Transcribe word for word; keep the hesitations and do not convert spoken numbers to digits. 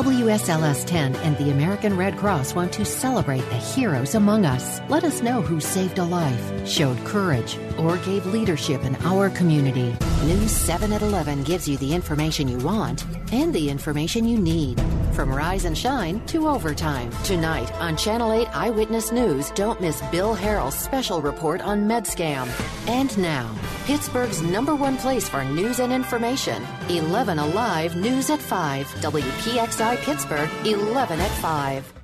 W S L S ten and the American Red Cross want to celebrate the heroes among us. Let us know who saved a life, showed courage, or gave leadership in our community. News seven at eleven gives you the information you want and the information you need. From Rise and Shine to Overtime. Tonight on Channel eight Eyewitness News, don't miss Bill Harrell's special report on MedScam. And now, Pittsburgh's number one place for news and information. eleven Alive News at five. W P X I Pittsburgh, eleven at five.